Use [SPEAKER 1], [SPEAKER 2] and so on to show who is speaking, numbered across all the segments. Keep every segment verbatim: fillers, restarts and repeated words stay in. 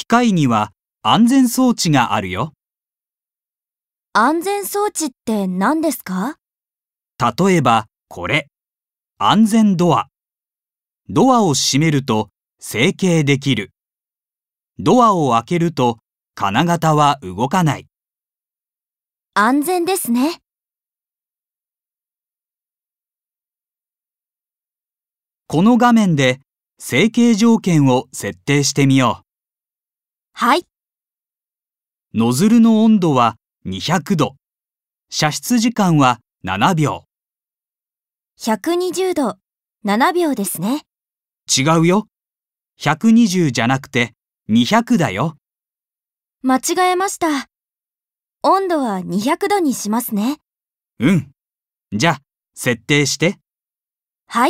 [SPEAKER 1] 機械には安全装置があるよ。
[SPEAKER 2] 安全装置って何ですか？
[SPEAKER 1] 例えばこれ、安全ドア。ドアを閉めると成形できる。ドアを開けると金型は動かない。
[SPEAKER 2] 安全ですね。
[SPEAKER 1] この画面で成形条件を設定してみよ
[SPEAKER 2] はい。
[SPEAKER 1] う。ノズルの温度はにひゃくど。射出時間はななびょ
[SPEAKER 2] ひゃくにじゅうど、ななびょうですね。
[SPEAKER 1] う。違うよ。ひゃくにじゅうじゃなくてにひゃくだよ。
[SPEAKER 2] 間違えました。温度はにひゃくどにしますね。
[SPEAKER 1] うん。じゃあ、設定して。
[SPEAKER 2] はい。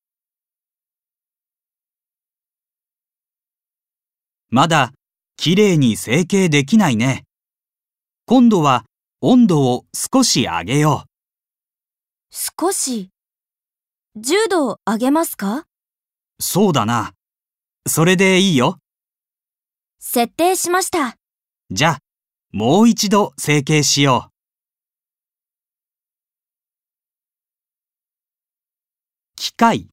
[SPEAKER 1] まだきれいに成形できないね。今度は温度を少し上げよ
[SPEAKER 2] 少し。じゅうど上げますか？
[SPEAKER 1] う。そうだな。それでいいよ。
[SPEAKER 2] 設定しました。
[SPEAKER 1] じゃあ、もう一度成形しよう。機械、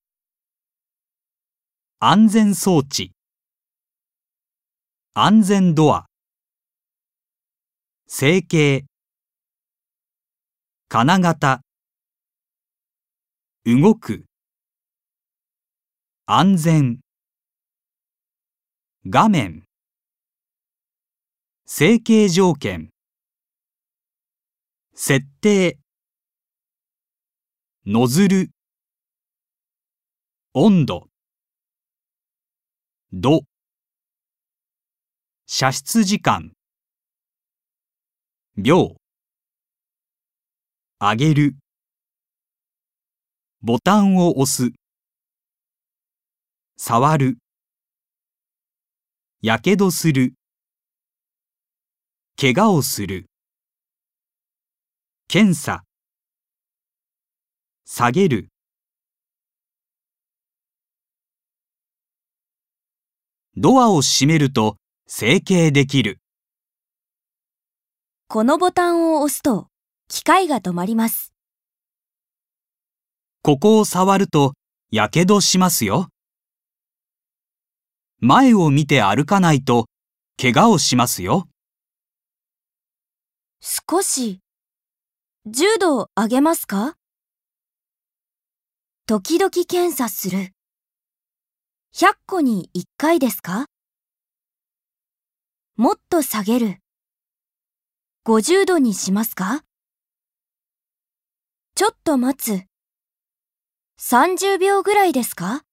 [SPEAKER 1] 安全装置、安全ドア、成形、金型、動く、安全、画面、成形条件、設定、ノズル、温度、度、射出時間、秒、上げる、ボタンを押す、触る、やけどする、怪我をする、検査、下げる。ドアを閉めると成形できる。
[SPEAKER 2] このボタンを押すと、機械が止まります。
[SPEAKER 1] ここを触るとやけどしますよ。前を見て歩かないと怪我をしますよ。
[SPEAKER 2] 少し。じゅうど上げますか？時々検査する。ひゃっこにいっかいですか？もっと下げる。ごじゅうどにしますか？ちょっと待つ。さんじゅうびょうぐらいですか？